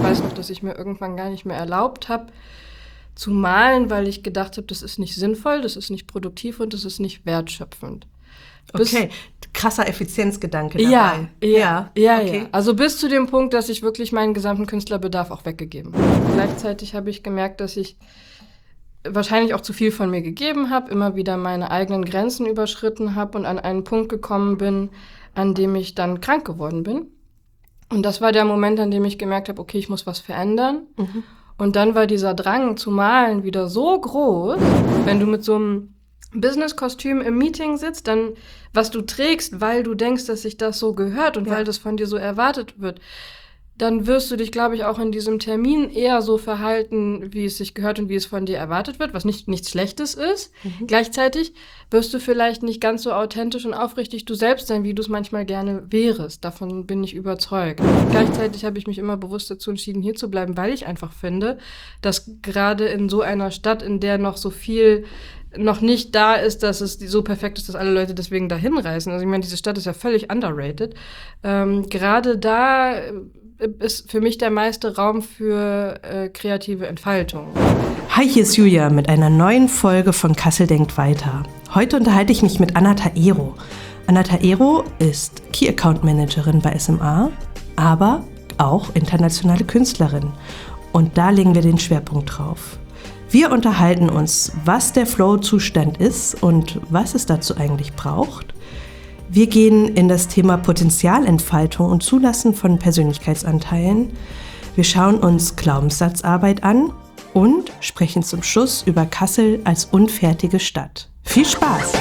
weiß noch, dass ich mir irgendwann gar nicht mehr erlaubt habe, zu malen, weil ich gedacht habe, das ist nicht sinnvoll, das ist nicht produktiv und das ist nicht wertschöpfend. Okay, krasser Effizienzgedanke dabei. Ja. Okay. Also bis zu dem Punkt, dass ich wirklich meinen gesamten Künstlerbedarf auch weggegeben habe. Gleichzeitig habe ich gemerkt, dass ich wahrscheinlich auch zu viel von mir gegeben habe, immer wieder meine eigenen Grenzen überschritten habe und an einen Punkt gekommen bin, an dem ich dann krank geworden bin. Und das war der Moment, an dem ich gemerkt habe, okay, ich muss was verändern. Mhm. Und dann war dieser Drang zu malen wieder so groß, wenn du mit so einem Business-Kostüm im Meeting sitzt, dann was du trägst, weil du denkst, dass sich das so gehört und weil das von dir so erwartet wird, dann wirst du dich, glaube ich, auch in diesem Termin eher so verhalten, wie es sich gehört und wie es von dir erwartet wird, was nichts Schlechtes ist. Mhm. Gleichzeitig wirst du vielleicht nicht ganz so authentisch und aufrichtig du selbst sein, wie du es manchmal gerne wärest. Davon bin ich überzeugt. Gleichzeitig habe ich mich immer bewusst dazu entschieden, hier zu bleiben, weil ich einfach finde, dass gerade in so einer Stadt, in der noch so viel noch nicht da ist, dass es so perfekt ist, dass alle Leute deswegen dahin reisen. Also ich meine, diese Stadt ist ja völlig underrated. Gerade da ist für mich der meiste Raum für kreative Entfaltung. Hi, hier ist Julia mit einer neuen Folge von Kassel denkt weiter. Heute unterhalte ich mich mit Anna Taero. Anna Taero ist Key Account Managerin bei SMA, aber auch internationale Künstlerin. Und da legen wir den Schwerpunkt drauf. Wir unterhalten uns, was der Flow-Zustand ist und was es dazu eigentlich braucht. Wir gehen in das Thema Potenzialentfaltung und Zulassen von Persönlichkeitsanteilen. Wir schauen uns Glaubenssatzarbeit an und sprechen zum Schluss über Kassel als unfertige Stadt. Viel Spaß!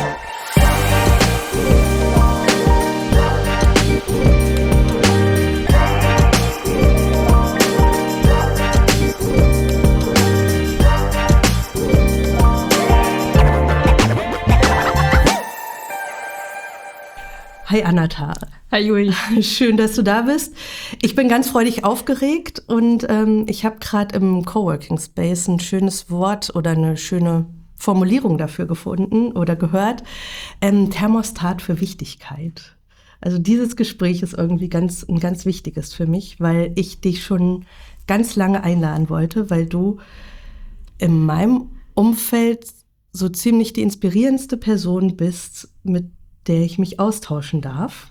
Hi Anata. Hi Juli. Schön, dass du da bist. Ich bin ganz freudig aufgeregt und ich habe gerade im Coworking Space ein schönes Wort oder eine schöne Formulierung dafür gefunden oder gehört. Thermostat für Wichtigkeit. Also dieses Gespräch ist irgendwie ein ganz wichtiges für mich, weil ich dich schon ganz lange einladen wollte, weil du in meinem Umfeld so ziemlich die inspirierendste Person bist, mit der ich mich austauschen darf.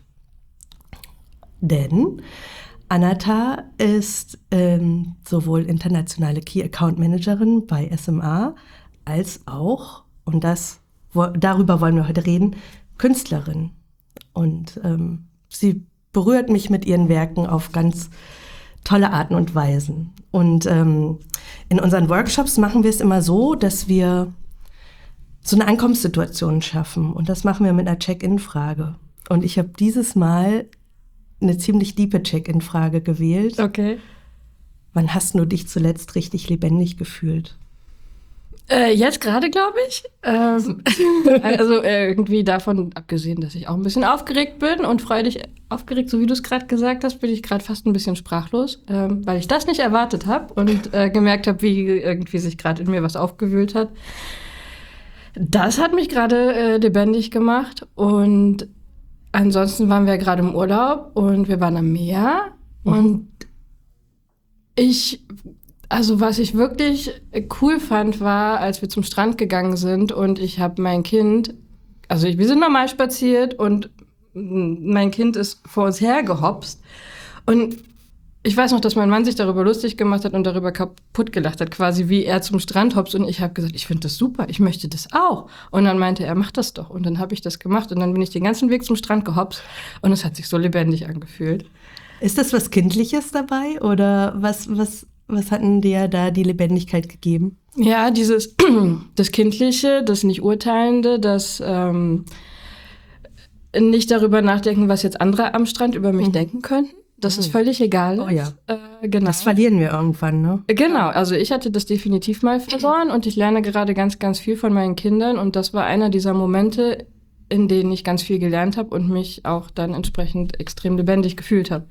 Denn Anata ist sowohl internationale Key Account Managerin bei SMA als auch, und darüber wollen wir heute reden, Künstlerin. Und sie berührt mich mit ihren Werken auf ganz tolle Arten und Weisen. Und in unseren Workshops machen wir es immer so, dass wir so eine Ankommenssituation schaffen. Und das machen wir mit einer Check-in-Frage. Und ich habe dieses Mal eine ziemlich diepe Check-in-Frage gewählt. Okay. Wann hast du dich zuletzt richtig lebendig gefühlt? Jetzt gerade, glaube ich. Also irgendwie davon abgesehen, dass ich auch ein bisschen aufgeregt bin und freudig aufgeregt, so wie du es gerade gesagt hast, bin ich gerade fast ein bisschen sprachlos, weil ich das nicht erwartet habe und gemerkt habe, wie irgendwie sich gerade in mir was aufgewühlt hat. Das hat mich gerade lebendig gemacht und ansonsten waren wir gerade im Urlaub und wir waren am Meer und was ich wirklich cool fand, war, als wir zum Strand gegangen sind und ich habe mein Kind, wir sind normal spaziert und mein Kind ist vor uns hergehopst und ich weiß noch, dass mein Mann sich darüber lustig gemacht hat und darüber kaputt gelacht hat, quasi wie er zum Strand hopst. Und ich habe gesagt, ich finde das super, ich möchte das auch. Und dann meinte er, mach das doch. Und dann habe ich das gemacht und dann bin ich den ganzen Weg zum Strand gehopst und es hat sich so lebendig angefühlt. Ist das was Kindliches dabei oder was hat denn dir da die Lebendigkeit gegeben? Ja, das Kindliche, das Nicht-Urteilende, das nicht darüber nachdenken, was jetzt andere am Strand über mich denken könnten. Das ist völlig egal. Oh ja. Genau. Das verlieren wir irgendwann, ne? Genau, also ich hatte das definitiv mal verloren und ich lerne gerade ganz, ganz viel von meinen Kindern und das war einer dieser Momente, in denen ich ganz viel gelernt habe und mich auch dann entsprechend extrem lebendig gefühlt habe.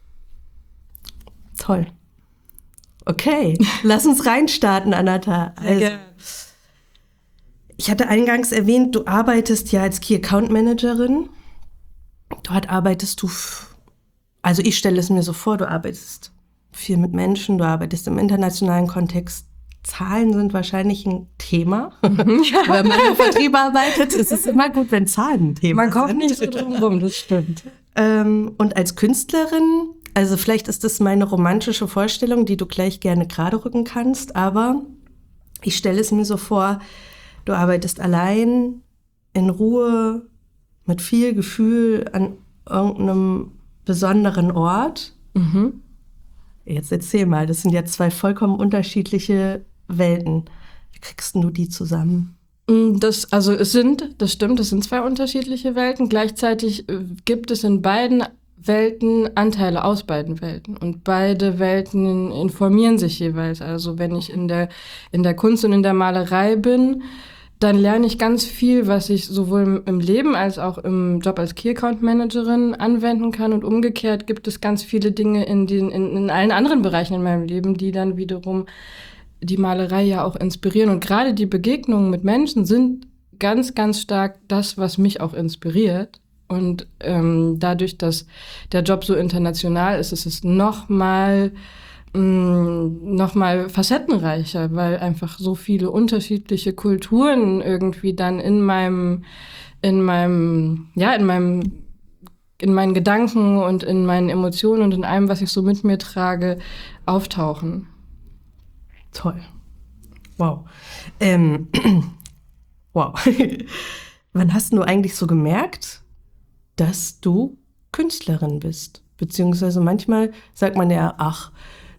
Toll. Okay, lass uns reinstarten, Anata. Also, ich hatte eingangs erwähnt, du arbeitest ja als Key Account Managerin. Dort arbeitest du, also ich stelle es mir so vor, du arbeitest viel mit Menschen, du arbeitest im internationalen Kontext. Zahlen sind wahrscheinlich ein Thema. Ja. Wenn man im Vertrieb arbeitet, ist es immer gut, wenn Zahlen ein Thema sind. Man kommt nicht so drum rum, das stimmt. Und als Künstlerin, also vielleicht ist das meine romantische Vorstellung, die du gleich gerne gerade rücken kannst, aber ich stelle es mir so vor, du arbeitest allein, in Ruhe, mit viel Gefühl an irgendeinem besonderen Ort. Mhm. Jetzt erzähl mal, das sind ja zwei vollkommen unterschiedliche Welten. Wie kriegst du die zusammen? Das stimmt, es sind zwei unterschiedliche Welten. Gleichzeitig gibt es in beiden Welten Anteile aus beiden Welten. Und beide Welten informieren sich jeweils. Also wenn ich in der Kunst und in der Malerei bin, dann lerne ich ganz viel, was ich sowohl im Leben als auch im Job als Key Account Managerin anwenden kann. Und umgekehrt gibt es ganz viele Dinge in allen anderen Bereichen in meinem Leben, die dann wiederum die Malerei ja auch inspirieren. Und gerade die Begegnungen mit Menschen sind ganz, ganz stark das, was mich auch inspiriert. Und dadurch, dass der Job so international ist, ist es noch mal facettenreicher, weil einfach so viele unterschiedliche Kulturen irgendwie dann in meinen Gedanken und in meinen Emotionen und in allem, was ich so mit mir trage, auftauchen. Toll. Wow. Wow. Wann hast du eigentlich so gemerkt, dass du Künstlerin bist? Beziehungsweise manchmal sagt man ja, ach,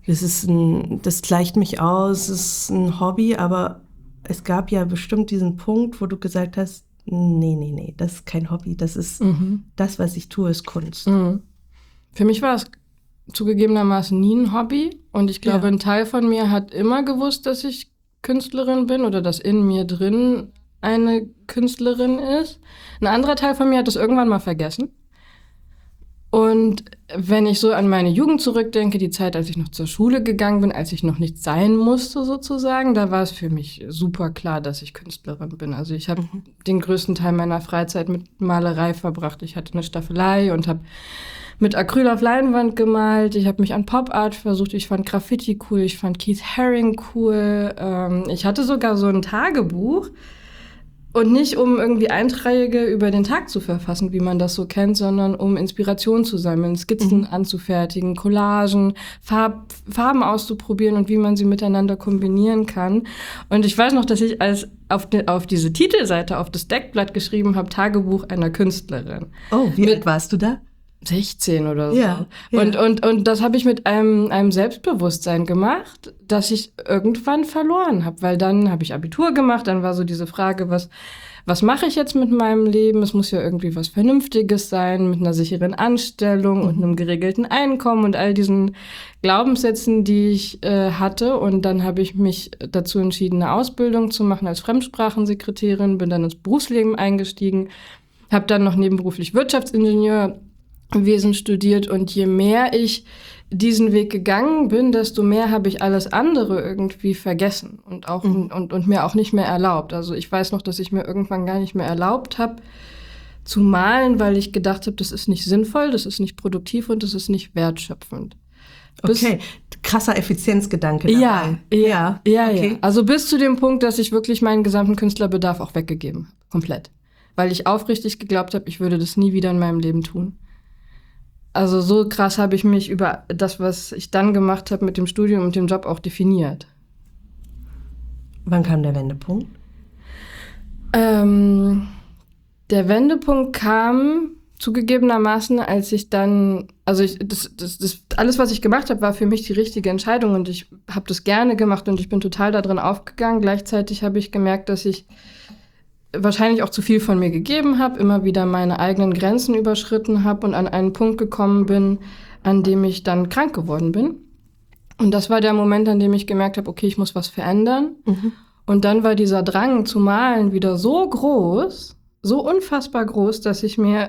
das gleicht mich aus, das ist ein Hobby, aber es gab ja bestimmt diesen Punkt, wo du gesagt hast, nee, das ist kein Hobby, das ist das, was ich tue, ist Kunst. Mhm. Für mich war es zugegebenermaßen nie ein Hobby und ich glaube, ein Teil von mir hat immer gewusst, dass ich Künstlerin bin oder dass in mir drin eine Künstlerin ist. Ein anderer Teil von mir hat das irgendwann mal vergessen. Und wenn ich so an meine Jugend zurückdenke, die Zeit, als ich noch zur Schule gegangen bin, als ich noch nicht sein musste sozusagen, da war es für mich super klar, dass ich Künstlerin bin. Also ich habe den größten Teil meiner Freizeit mit Malerei verbracht. Ich hatte eine Staffelei und habe mit Acryl auf Leinwand gemalt. Ich habe mich an Pop-Art versucht. Ich fand Graffiti cool. Ich fand Keith Haring cool. Ich hatte sogar so ein Tagebuch. Und nicht, um irgendwie Einträge über den Tag zu verfassen, wie man das so kennt, sondern um Inspiration zu sammeln, Skizzen anzufertigen, Collagen, Farben auszuprobieren und wie man sie miteinander kombinieren kann. Und ich weiß noch, dass ich auf diese Titelseite, auf das Deckblatt geschrieben habe, Tagebuch einer Künstlerin. Oh, wie alt warst du da? 16 oder so. Ja. Und das habe ich mit einem Selbstbewusstsein gemacht, das ich irgendwann verloren habe. Weil dann habe ich Abitur gemacht, dann war so diese Frage, was mache ich jetzt mit meinem Leben? Es muss ja irgendwie was Vernünftiges sein, mit einer sicheren Anstellung und einem geregelten Einkommen und all diesen Glaubenssätzen, die ich hatte. Und dann habe ich mich dazu entschieden, eine Ausbildung zu machen als Fremdsprachensekretärin, bin dann ins Berufsleben eingestiegen, habe dann noch nebenberuflich Wirtschaftsingenieurwesen studiert und je mehr ich diesen Weg gegangen bin, desto mehr habe ich alles andere irgendwie vergessen und auch und mir auch nicht mehr erlaubt. Also ich weiß noch, dass ich mir irgendwann gar nicht mehr erlaubt habe zu malen, weil ich gedacht habe, das ist nicht sinnvoll, das ist nicht produktiv und das ist nicht wertschöpfend. Okay, krasser Effizienzgedanke dabei. Ja. Okay. Also bis zu dem Punkt, dass ich wirklich meinen gesamten Künstlerbedarf auch weggegeben habe, komplett. Weil ich aufrichtig geglaubt habe, ich würde das nie wieder in meinem Leben tun. Also so krass habe ich mich über das, was ich dann gemacht habe mit dem Studium und dem Job auch definiert. Wann kam der Wendepunkt? Der Wendepunkt kam zugegebenermaßen, als ich dann, das alles, was ich gemacht habe, war für mich die richtige Entscheidung und ich habe das gerne gemacht und ich bin total da drin aufgegangen. Gleichzeitig habe ich gemerkt, dass ich wahrscheinlich auch zu viel von mir gegeben habe, immer wieder meine eigenen Grenzen überschritten habe und an einen Punkt gekommen bin, an dem ich dann krank geworden bin. Und das war der Moment, an dem ich gemerkt habe, okay, ich muss was verändern. Und dann war dieser Drang zu malen wieder so groß, so unfassbar groß, dass ich mir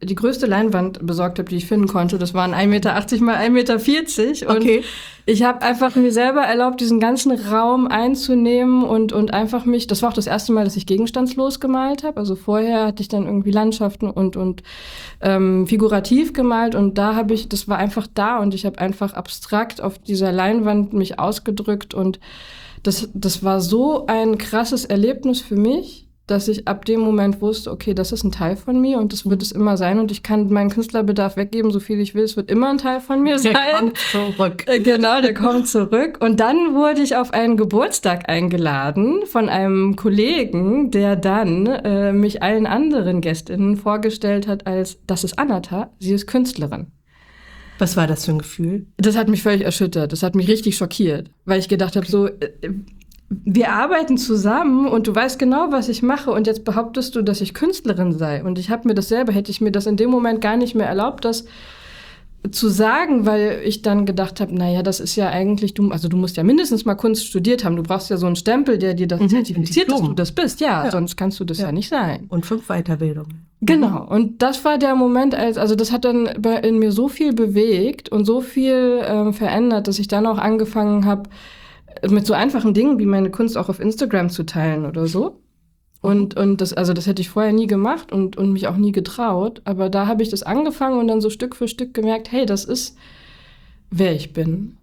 die größte Leinwand besorgt habe, die ich finden konnte. Das waren 1,80 Meter mal 1,40 Meter. Und ich habe einfach mir selber erlaubt, diesen ganzen Raum einzunehmen und einfach mich, das war auch das erste Mal, dass ich gegenstandslos gemalt habe. Also vorher hatte ich dann irgendwie Landschaften und figurativ gemalt und das war einfach da und ich habe einfach abstrakt auf dieser Leinwand mich ausgedrückt und das war so ein krasses Erlebnis für mich, dass ich ab dem Moment wusste, okay, das ist ein Teil von mir und das wird es immer sein und ich kann meinen Künstlerbedarf weggeben, so viel ich will, es wird immer ein Teil von mir sein. Der kommt zurück. Genau, der kommt zurück. Und dann wurde ich auf einen Geburtstag eingeladen von einem Kollegen, der dann mich allen anderen GästInnen vorgestellt hat als, das ist Anata, sie ist Künstlerin. Was war das für ein Gefühl? Das hat mich völlig erschüttert, das hat mich richtig schockiert, weil ich gedacht habe, so... wir arbeiten zusammen und du weißt genau, was ich mache und jetzt behauptest du, dass ich Künstlerin sei. Und ich habe mir das selber, hätte ich mir das in dem Moment gar nicht mehr erlaubt, das zu sagen, weil ich dann gedacht habe, naja, das ist ja eigentlich, du musst ja mindestens mal Kunst studiert haben. Du brauchst ja so einen Stempel, der dir das zertifiziert, dass du das bist. Ja, sonst kannst du das ja nicht sein. Und 5 Weiterbildungen. Genau. Und das war der Moment, also das hat dann in mir so viel bewegt und so viel verändert, dass ich dann auch angefangen habe, mit so einfachen Dingen wie meine Kunst auch auf Instagram zu teilen oder so. Und das hätte ich vorher nie gemacht und mich auch nie getraut. Aber da habe ich das angefangen und dann so Stück für Stück gemerkt, hey, das ist, wer ich bin.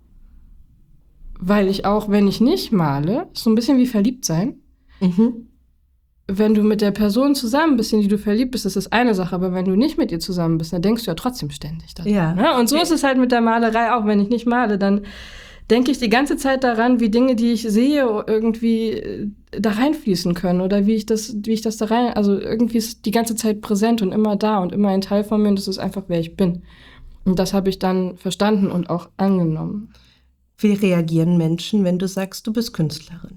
Weil ich auch, wenn ich nicht male, so ein bisschen wie verliebt sein. Wenn du mit der Person zusammen bist, in die du verliebt bist, das ist eine Sache. Aber wenn du nicht mit ihr zusammen bist, dann denkst du ja trotzdem ständig daran. Ja. Ne? Und so ist es halt mit der Malerei auch. Wenn ich nicht male, dann denke ich die ganze Zeit daran, wie Dinge, die ich sehe, irgendwie da reinfließen können oder wie ich das da rein, also irgendwie ist die ganze Zeit präsent und immer da und immer ein Teil von mir und das ist einfach, wer ich bin. Und das habe ich dann verstanden und auch angenommen. Wie reagieren Menschen, wenn du sagst, du bist Künstlerin?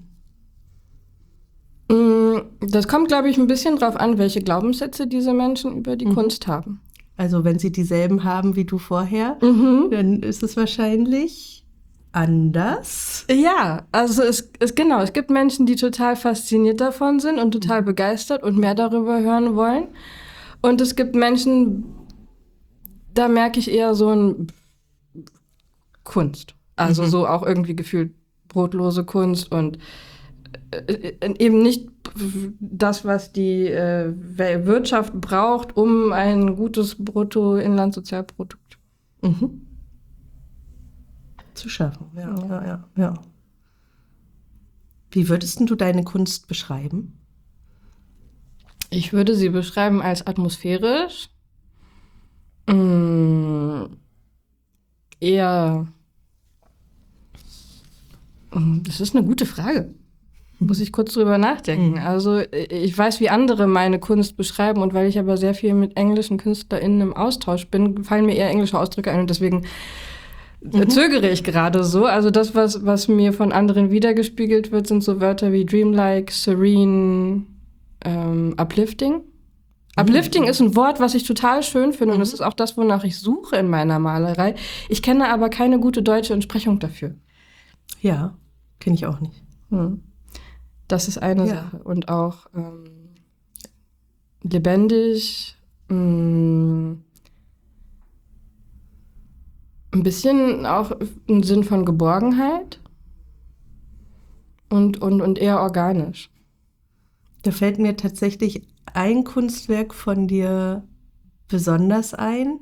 Das kommt, glaube ich, ein bisschen drauf an, welche Glaubenssätze diese Menschen über die Kunst haben. Also wenn sie dieselben haben wie du vorher, dann ist es wahrscheinlich anders. Ja, also es gibt Menschen, die total fasziniert davon sind und total begeistert und mehr darüber hören wollen. Und es gibt Menschen, da merke ich eher so ein Kunst. Also so auch irgendwie gefühlt brotlose Kunst und eben nicht das, was die Wirtschaft braucht, um ein gutes Bruttoinlandssozialprodukt zu schaffen. Ja. Wie würdest du deine Kunst beschreiben? Ich würde sie beschreiben als atmosphärisch, eher. Das ist eine gute Frage. Muss ich kurz drüber nachdenken. Also ich weiß, wie andere meine Kunst beschreiben und weil ich aber sehr viel mit englischen KünstlerInnen im Austausch bin, fallen mir eher englische Ausdrücke ein und deswegen zögere ich gerade so. Also das, was mir von anderen wiedergespiegelt wird, sind so Wörter wie dreamlike, serene, uplifting. Uplifting ist ein Wort, was ich total schön finde und das ist auch das, wonach ich suche in meiner Malerei. Ich kenne aber keine gute deutsche Entsprechung dafür. Ja, kenne ich auch nicht. Das ist eine Sache. Und auch lebendig, ein bisschen auch im Sinn von Geborgenheit und eher organisch. Da fällt mir tatsächlich ein Kunstwerk von dir besonders ein,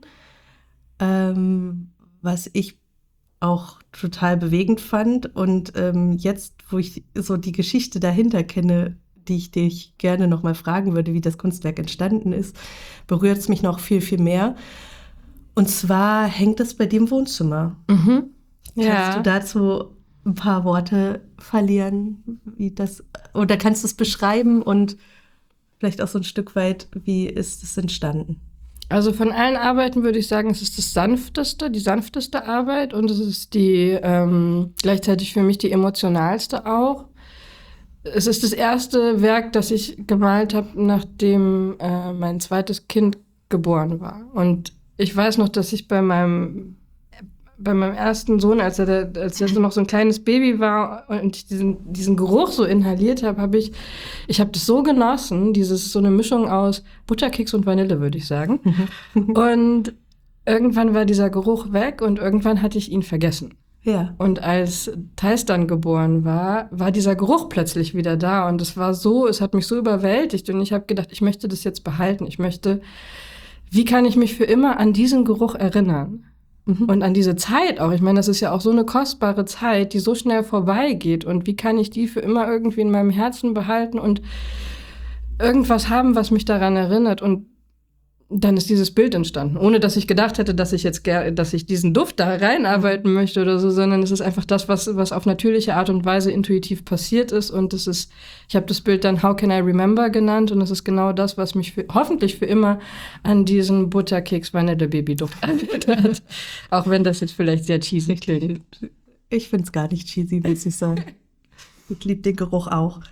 was ich auch total bewegend fand. Und jetzt, wo ich so die Geschichte dahinter kenne, die ich dich gerne noch mal fragen würde, wie das Kunstwerk entstanden ist, berührt es mich noch viel, viel mehr. Und zwar hängt es bei dir im Wohnzimmer. Kannst du dazu ein paar Worte verlieren, wie das, oder kannst du es beschreiben und vielleicht auch so ein Stück weit, wie ist es entstanden? Also von allen Arbeiten würde ich sagen, es ist die sanfteste Arbeit und es ist die gleichzeitig für mich die emotionalste auch. Es ist das erste Werk, das ich gemalt habe, nachdem mein zweites Kind geboren war. Und ich weiß noch, dass ich bei meinem bei meinem ersten Sohn, als er so noch so ein kleines Baby war und ich diesen Geruch so inhaliert habe, ich habe das so genossen, so eine Mischung aus Butterkeks und Vanille, würde ich sagen. Und irgendwann war dieser Geruch weg und irgendwann hatte ich ihn vergessen. Ja. Und als Thais dann geboren war dieser Geruch plötzlich wieder da und es hat mich so überwältigt und ich habe gedacht, ich möchte das jetzt behalten. Wie kann ich mich für immer an diesen Geruch erinnern? Und an diese Zeit auch. Ich meine, das ist ja auch so eine kostbare Zeit, die so schnell vorbeigeht. Und wie kann ich die für immer irgendwie in meinem Herzen behalten und irgendwas haben, was mich daran erinnert? Und dann ist dieses Bild entstanden, ohne dass ich gedacht hätte, dass ich diesen Duft da reinarbeiten möchte oder so, sondern es ist einfach das, was auf natürliche Art und Weise intuitiv passiert ist. Und ich habe das Bild dann How Can I Remember genannt und es ist genau das, was mich hoffentlich für immer an diesen Butterkeks-Vanille-Baby-Duft erinnert. Auch wenn das jetzt vielleicht sehr cheesy klingt. Ich finde es gar nicht cheesy, muss ich sagen. Ich liebe den Geruch auch.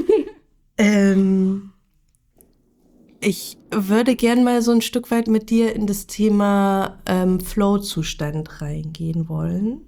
Ich würde gern mal so ein Stück weit mit dir in das Thema Flow-Zustand reingehen wollen,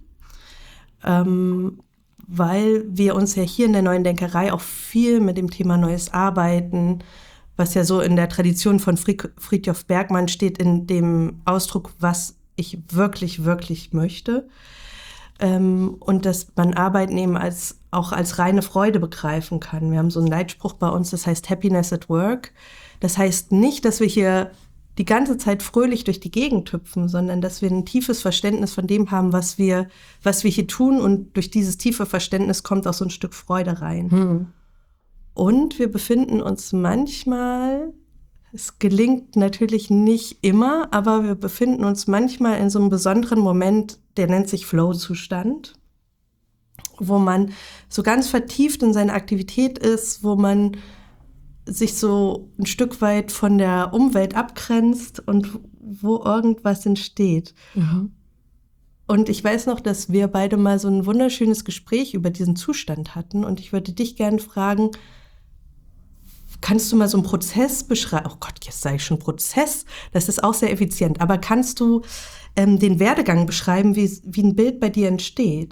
weil wir uns ja hier in der Neuen Denkerei auch viel mit dem Thema Neues Arbeiten, was ja so in der Tradition von Frithjof Bergmann steht, in dem Ausdruck, was ich wirklich, wirklich möchte. Und dass man Arbeiten eben auch als reine Freude begreifen kann. Wir haben so einen Leitspruch bei uns, das heißt Happiness at Work. Das heißt nicht, dass wir hier die ganze Zeit fröhlich durch die Gegend hüpfen, sondern dass wir ein tiefes Verständnis von dem haben, was wir hier tun. Und durch dieses tiefe Verständnis kommt auch so ein Stück Freude rein. Und wir befinden uns manchmal, es gelingt natürlich nicht immer, aber wir befinden uns manchmal in so einem besonderen Moment, der nennt sich Flow-Zustand, wo man so ganz vertieft in seiner Aktivität ist, wo man sich so ein Stück weit von der Umwelt abgrenzt und wo irgendwas entsteht. Und ich weiß noch, dass wir beide mal so ein wunderschönes Gespräch über diesen Zustand hatten und ich würde dich gerne fragen, kannst du mal so einen Prozess beschreiben? Oh Gott, jetzt sage ich schon Prozess, das ist auch sehr effizient, aber kannst du den Werdegang beschreiben, wie ein Bild bei dir entsteht?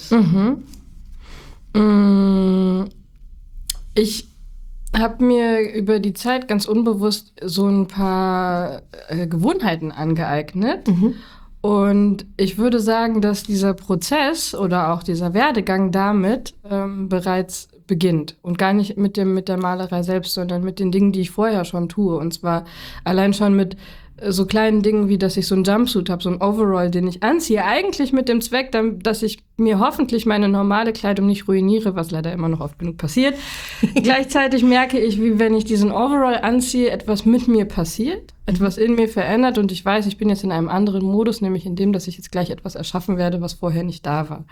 Ich habe mir über die Zeit ganz unbewusst so ein paar Gewohnheiten angeeignet. Und ich würde sagen, dass dieser Prozess oder auch dieser Werdegang damit bereits beginnt. Und gar nicht mit der Malerei selbst, sondern mit den Dingen, die ich vorher schon tue. Und zwar allein schon mit so kleinen Dingen wie, dass ich so einen Jumpsuit habe, so einen Overall, den ich anziehe, eigentlich mit dem Zweck, dass ich mir hoffentlich meine normale Kleidung nicht ruiniere, was leider immer noch oft genug passiert. Gleichzeitig merke ich, wie wenn ich diesen Overall anziehe, etwas mit mir passiert, etwas in mir verändert und ich weiß, ich bin jetzt in einem anderen Modus, nämlich in dem, dass ich jetzt gleich etwas erschaffen werde, was vorher nicht da war.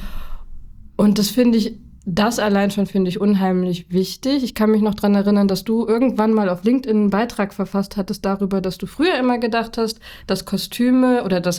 Und das allein schon finde ich unheimlich wichtig. Ich kann mich noch dran erinnern, dass du irgendwann mal auf LinkedIn einen Beitrag verfasst hattest darüber, dass du früher immer gedacht hast, dass Kostüme oder dass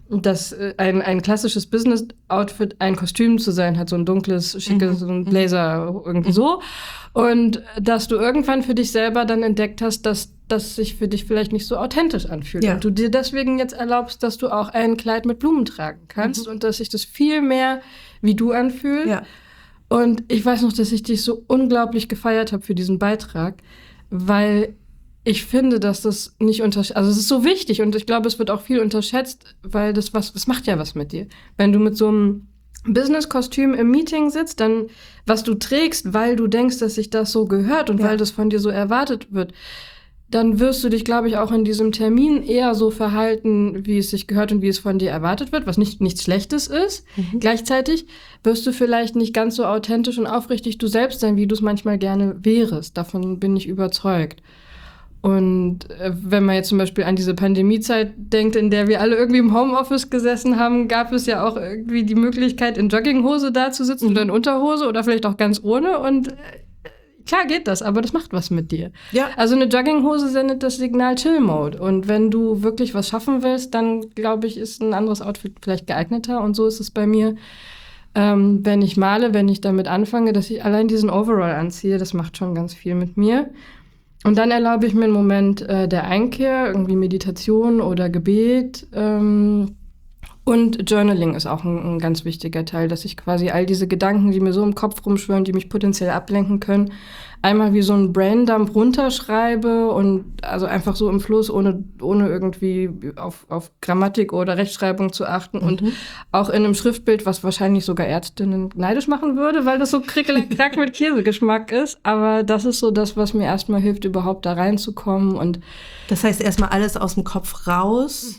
ein klassisches Business-Outfit ein Kostüm zu sein hat, so ein dunkles, schickes, so ein Blazer, irgendwie so. Und dass du irgendwann für dich selber dann entdeckt hast, dass das sich für dich vielleicht nicht so authentisch anfühlt. Ja. Und du dir deswegen jetzt erlaubst, dass du auch ein Kleid mit Blumen tragen kannst und dass sich das viel mehr wie du anfühlt. Ja. Und ich weiß noch, dass ich dich so unglaublich gefeiert habe für diesen Beitrag, weil ich finde, dass das nicht also es ist so wichtig und ich glaube, es wird auch viel unterschätzt, weil das macht ja was mit dir. Wenn du mit so einem Business-Kostüm im Meeting sitzt, dann was du trägst, weil du denkst, dass sich das so gehört und weil das von dir so erwartet wird, dann wirst du dich, glaube ich, auch in diesem Termin eher so verhalten, wie es sich gehört und wie es von dir erwartet wird, was nichts Schlechtes ist. Gleichzeitig wirst du vielleicht nicht ganz so authentisch und aufrichtig du selbst sein, wie du es manchmal gerne wärest. Davon bin ich überzeugt. Und wenn man jetzt zum Beispiel an diese Pandemiezeit denkt, in der wir alle irgendwie im Homeoffice gesessen haben, gab es ja auch irgendwie die Möglichkeit, in Jogginghose da zu sitzen oder in Unterhose oder vielleicht auch ganz ohne und klar geht das, aber das macht was mit dir. Ja. Also eine Jogginghose sendet das Signal Chill-Mode. Und wenn du wirklich was schaffen willst, dann, glaube ich, ist ein anderes Outfit vielleicht geeigneter. Und so ist es bei mir, wenn ich male, wenn ich damit anfange, dass ich allein diesen Overall anziehe. Das macht schon ganz viel mit mir. Und dann erlaube ich mir einen Moment der Einkehr, irgendwie Meditation oder Gebet. Und Journaling ist auch ein ganz wichtiger Teil, dass ich quasi all diese Gedanken, die mir so im Kopf rumschwirren, die mich potenziell ablenken können, einmal wie so ein Braindump runterschreibe und also einfach so im Fluss, ohne irgendwie auf Grammatik oder Rechtschreibung zu achten und auch in einem Schriftbild, was wahrscheinlich sogar Ärztinnen neidisch machen würde, weil das so krickelig-krack mit Käsegeschmack ist. Aber das ist so das, was mir erstmal hilft, überhaupt da reinzukommen. Und das heißt, erstmal alles aus dem Kopf raus,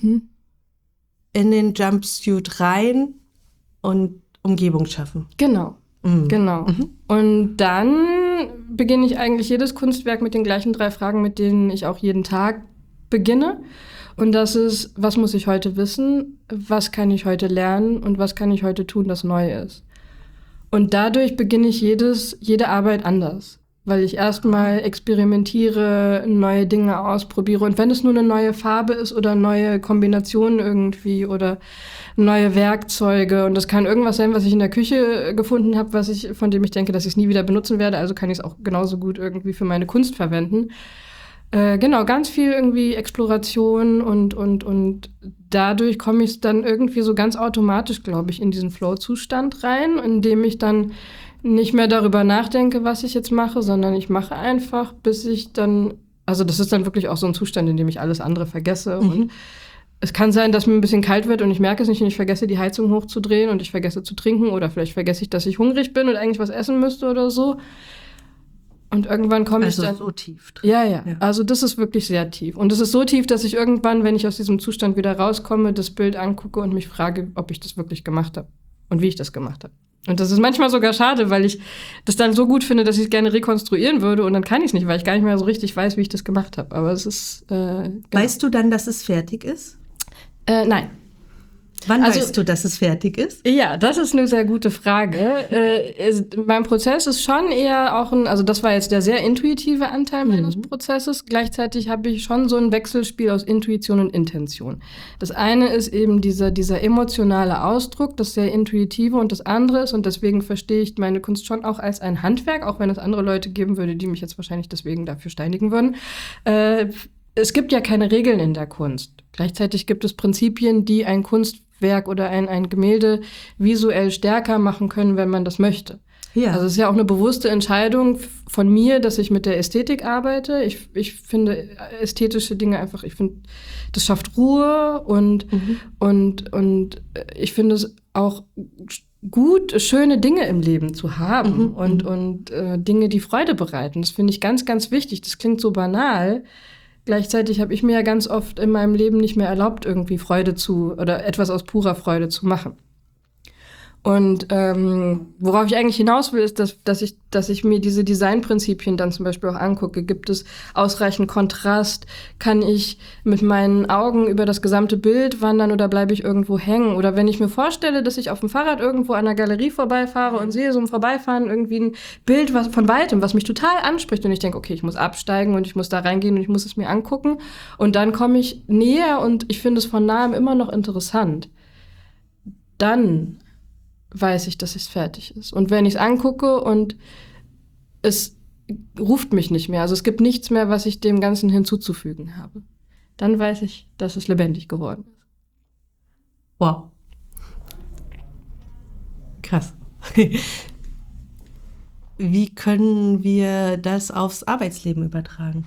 in den Jumpsuit rein und Umgebung schaffen. Genau. Und dann beginne ich eigentlich jedes Kunstwerk mit den gleichen 3 Fragen, mit denen ich auch jeden Tag beginne. Und das ist, was muss ich heute wissen, was kann ich heute lernen und was kann ich heute tun, das neu ist. Und dadurch beginne ich jede Arbeit anders, weil ich erstmal experimentiere, neue Dinge ausprobiere. Und wenn es nur eine neue Farbe ist oder neue Kombinationen irgendwie oder neue Werkzeuge, und das kann irgendwas sein, was ich in der Küche gefunden habe, von dem ich denke, dass ich es nie wieder benutzen werde, also kann ich es auch genauso gut irgendwie für meine Kunst verwenden. Genau, ganz viel irgendwie Exploration und dadurch komme ich dann irgendwie so ganz automatisch, glaube ich, in diesen Flow-Zustand rein, in dem ich dann nicht mehr darüber nachdenke, was ich jetzt mache, sondern ich mache einfach, bis ich dann, also das ist dann wirklich auch so ein Zustand, in dem ich alles andere vergesse. Und es kann sein, dass mir ein bisschen kalt wird und ich merke es nicht und ich vergesse, die Heizung hochzudrehen und ich vergesse zu trinken oder vielleicht vergesse ich, dass ich hungrig bin und eigentlich was essen müsste oder so. Und irgendwann komme ich dann... Also so tief drin. Ja. Also das ist wirklich sehr tief. Und es ist so tief, dass ich irgendwann, wenn ich aus diesem Zustand wieder rauskomme, das Bild angucke und mich frage, ob ich das wirklich gemacht habe und wie ich das gemacht habe. Und das ist manchmal sogar schade, weil ich das dann so gut finde, dass ich es gerne rekonstruieren würde und dann kann ich es nicht, weil ich gar nicht mehr so richtig weiß, wie ich das gemacht habe. Aber es ist... Genau. Weißt du dann, dass es fertig ist? Nein. Wann weißt du, dass es fertig ist? Ja, das ist eine sehr gute Frage. Mein Prozess ist schon eher auch also das war jetzt der sehr intuitive Anteil meines Prozesses. Gleichzeitig habe ich schon so ein Wechselspiel aus Intuition und Intention. Das eine ist eben dieser emotionale Ausdruck, das sehr intuitive, und das andere ist, und deswegen verstehe ich meine Kunst schon auch als ein Handwerk, auch wenn es andere Leute geben würde, die mich jetzt wahrscheinlich deswegen dafür steinigen würden. Es gibt ja keine Regeln in der Kunst. Gleichzeitig gibt es Prinzipien, die ein Kunstwerk oder ein Gemälde visuell stärker machen können, wenn man das möchte. Ja. Also es ist ja auch eine bewusste Entscheidung von mir, dass ich mit der Ästhetik arbeite. Ich finde ästhetische Dinge einfach, ich finde, das schafft Ruhe und ich finde es auch gut, schöne Dinge im Leben zu haben und Dinge, die Freude bereiten. Das finde ich ganz, ganz wichtig. Das klingt so banal. Gleichzeitig habe ich mir ja ganz oft in meinem Leben nicht mehr erlaubt, irgendwie oder etwas aus purer Freude zu machen. Und worauf ich eigentlich hinaus will, ist, dass ich mir diese Designprinzipien dann zum Beispiel auch angucke. Gibt es ausreichend Kontrast? Kann ich mit meinen Augen über das gesamte Bild wandern oder bleibe ich irgendwo hängen? Oder wenn ich mir vorstelle, dass ich auf dem Fahrrad irgendwo an einer Galerie vorbeifahre und sehe so im Vorbeifahren irgendwie ein Bild von weitem, was mich total anspricht, und ich denke, okay, ich muss absteigen und ich muss da reingehen und ich muss es mir angucken. Und dann komme ich näher und ich finde es von nahem immer noch interessant. Dann weiß ich, dass es fertig ist. Und wenn ich es angucke und es ruft mich nicht mehr, also es gibt nichts mehr, was ich dem Ganzen hinzuzufügen habe, dann weiß ich, dass es lebendig geworden ist. Wow. Krass. Wie können wir das aufs Arbeitsleben übertragen?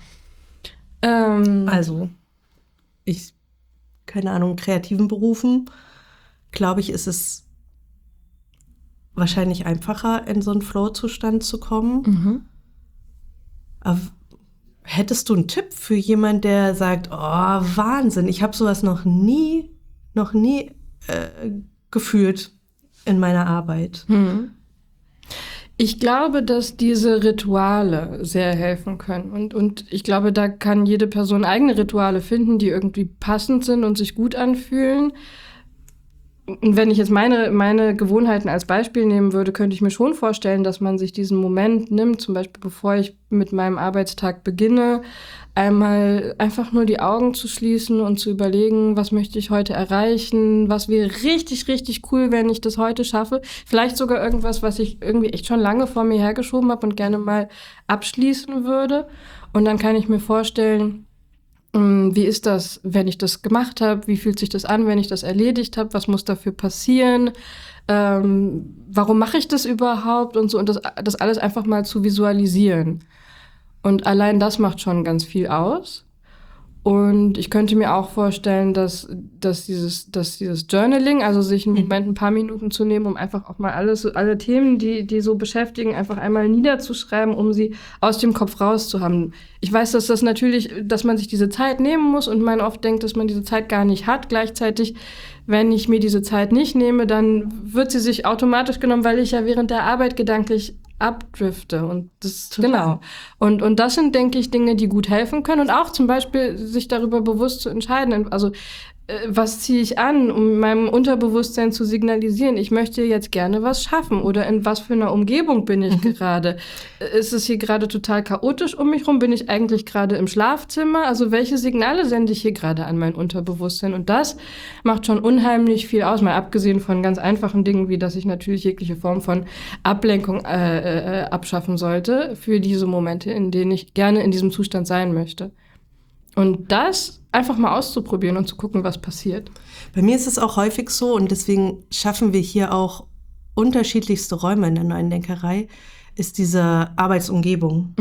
Also, keine Ahnung, kreativen Berufen, glaube ich, ist es wahrscheinlich einfacher, in so einen Flow-Zustand zu kommen. Aber hättest du einen Tipp für jemanden, der sagt, oh, Wahnsinn, ich habe sowas noch nie gefühlt in meiner Arbeit? Ich glaube, dass diese Rituale sehr helfen können. Und ich glaube, da kann jede Person eigene Rituale finden, die irgendwie passend sind und sich gut anfühlen. Und wenn ich jetzt meine Gewohnheiten als Beispiel nehmen würde, könnte ich mir schon vorstellen, dass man sich diesen Moment nimmt, zum Beispiel bevor ich mit meinem Arbeitstag beginne, einmal einfach nur die Augen zu schließen und zu überlegen, was möchte ich heute erreichen, was wäre richtig, richtig cool, wenn ich das heute schaffe. Vielleicht sogar irgendwas, was ich irgendwie echt schon lange vor mir hergeschoben habe und gerne mal abschließen würde. Und dann kann ich mir vorstellen, Wie ist das, wenn ich das gemacht habe? Wie fühlt sich das an, wenn ich das erledigt habe? Was muss dafür passieren? Warum mache ich das überhaupt? Und so, und das alles einfach mal zu visualisieren. Und allein das macht schon ganz viel aus. Und ich könnte mir auch vorstellen, dass dieses Journaling, also sich im Moment ein paar Minuten zu nehmen, um einfach auch mal alle Themen, die so beschäftigen, einfach einmal niederzuschreiben, um sie aus dem Kopf rauszuhaben. Ich weiß, dass man sich diese Zeit nehmen muss und man oft denkt, dass man diese Zeit gar nicht hat. Gleichzeitig, wenn ich mir diese Zeit nicht nehme, dann wird sie sich automatisch genommen, weil ich ja während der Arbeit gedanklich abdrifte. Und das genau. Und das sind, denke ich, Dinge, die gut helfen können. Und auch zum Beispiel sich darüber bewusst zu entscheiden. Also was ziehe ich an, um meinem Unterbewusstsein zu signalisieren, ich möchte jetzt gerne was schaffen oder in was für einer Umgebung bin ich gerade? Ist es hier gerade total chaotisch um mich rum? Bin ich eigentlich gerade im Schlafzimmer? Also welche Signale sende ich hier gerade an mein Unterbewusstsein? Und das macht schon unheimlich viel aus, mal abgesehen von ganz einfachen Dingen, wie dass ich natürlich jegliche Form von Ablenkung abschaffen sollte für diese Momente, in denen ich gerne in diesem Zustand sein möchte. Und das einfach mal auszuprobieren und zu gucken, was passiert. Bei mir ist es auch häufig so und deswegen schaffen wir hier auch unterschiedlichste Räume in der Neuen Denkerei, ist diese Arbeitsumgebung.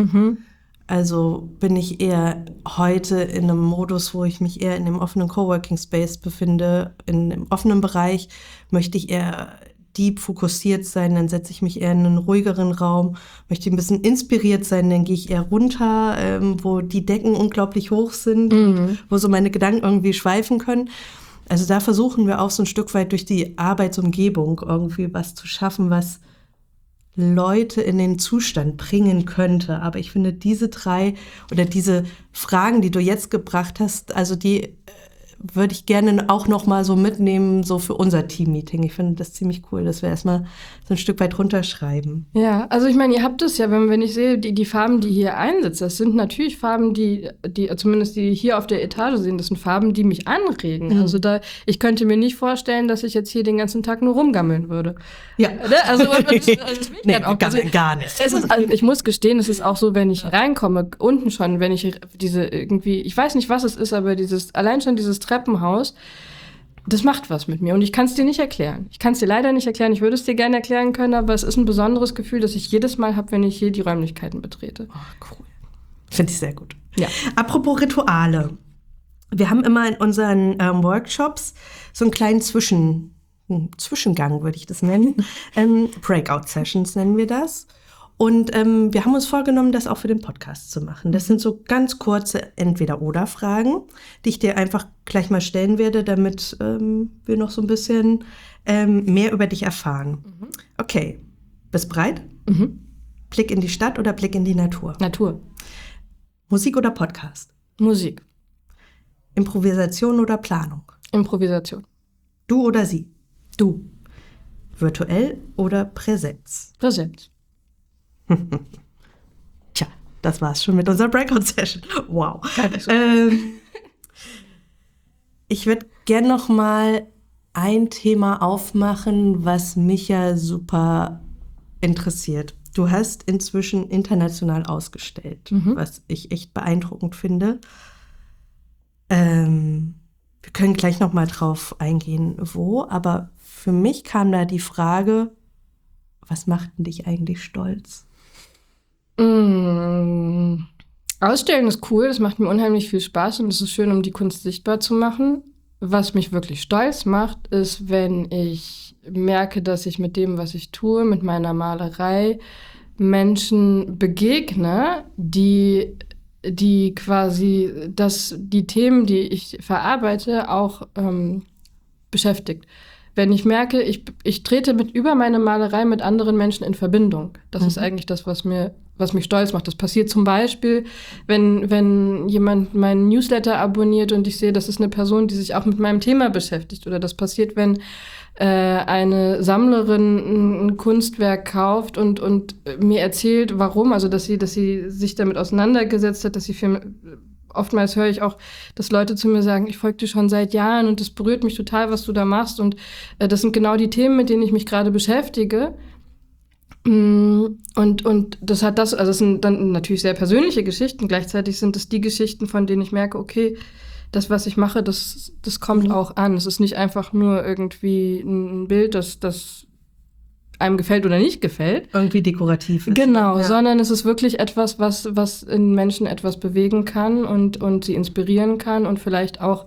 Also bin ich eher heute in einem Modus, wo ich mich eher in dem offenen Coworking Space befinde, in einem offenen Bereich, möchte ich eher deep fokussiert sein, dann setze ich mich eher in einen ruhigeren Raum, möchte ein bisschen inspiriert sein, dann gehe ich eher runter, wo die Decken unglaublich hoch sind, wo so meine Gedanken irgendwie schweifen können. Also da versuchen wir auch so ein Stück weit durch die Arbeitsumgebung irgendwie was zu schaffen, was Leute in den Zustand bringen könnte. Aber ich finde, diese 3 oder diese Fragen, die du jetzt gebracht hast, also die würde ich gerne auch noch mal so mitnehmen, so für unser Team-Meeting. Ich finde das ziemlich cool, dass wir erstmal so ein Stück weit runterschreiben. Ja, also ich meine, ihr habt es ja, wenn ich sehe, die Farben, die hier einsetzen, das sind natürlich Farben, die zumindest die hier auf der Etage sehen, das sind Farben, die mich anregen. Also ich könnte mir nicht vorstellen, dass ich jetzt hier den ganzen Tag nur rumgammeln würde. Ja. Also das will ich auch. Gar nicht. Ich muss gestehen, es ist auch so, wenn ich reinkomme, unten schon, wenn ich diese irgendwie, ich weiß nicht, was es ist, aber allein schon dieses Treppenhaus, das macht was mit mir und ich kann es dir nicht erklären. Ich kann es dir leider nicht erklären. Ich würde es dir gerne erklären können, aber es ist ein besonderes Gefühl, das ich jedes Mal habe, wenn ich hier die Räumlichkeiten betrete. Oh, cool. Finde ich sehr gut. Ja. Apropos Rituale. Wir haben immer in unseren Workshops so einen kleinen Zwischengang, würde ich das nennen. Breakout-Sessions nennen wir das. Und wir haben uns vorgenommen, das auch für den Podcast zu machen. Das sind so ganz kurze Entweder-oder-Fragen, die ich dir einfach gleich mal stellen werde, damit wir noch so ein bisschen mehr über dich erfahren. Okay, bist bereit? Blick in die Stadt oder Blick in die Natur? Natur. Musik oder Podcast? Musik. Improvisation oder Planung? Improvisation. Du oder sie? Du. Virtuell oder Präsenz? Präsenz. Tja, das war's schon mit unserer Breakout-Session. Wow. Ich würde gerne noch mal ein Thema aufmachen, was mich ja super interessiert. Du hast inzwischen international ausgestellt, was ich echt beeindruckend finde. Wir können gleich noch mal drauf eingehen, wo, aber für mich kam da die Frage, was macht denn dich eigentlich stolz? Ausstellen ist cool, das macht mir unheimlich viel Spaß und es ist schön, um die Kunst sichtbar zu machen. Was mich wirklich stolz macht, ist, wenn ich merke, dass ich mit dem, was ich tue, mit meiner Malerei, Menschen begegne, die quasi die Themen, die ich verarbeite, auch beschäftigt. Wenn ich merke, ich trete über meine Malerei mit anderen Menschen in Verbindung. Das ist eigentlich das, was mich stolz macht. Das passiert zum Beispiel, wenn jemand meinen Newsletter abonniert und ich sehe, das ist eine Person, die sich auch mit meinem Thema beschäftigt. Oder das passiert, wenn eine Sammlerin ein Kunstwerk kauft und mir erzählt, warum. Also, dass sie sich damit auseinandergesetzt hat, dass sie oftmals höre ich auch, dass Leute zu mir sagen, ich folge dir schon seit Jahren und das berührt mich total, was du da machst. Und das sind genau die Themen, mit denen ich mich gerade beschäftige. Und das hat also es sind dann natürlich sehr persönliche Geschichten. Gleichzeitig sind es die Geschichten, von denen ich merke, okay, das, was ich mache, das kommt auch an. Es ist nicht einfach nur irgendwie ein Bild, das einem gefällt oder nicht gefällt. Irgendwie dekorativ ist. Genau, ja. Sondern es ist wirklich etwas, was in Menschen etwas bewegen kann und sie inspirieren kann und vielleicht auch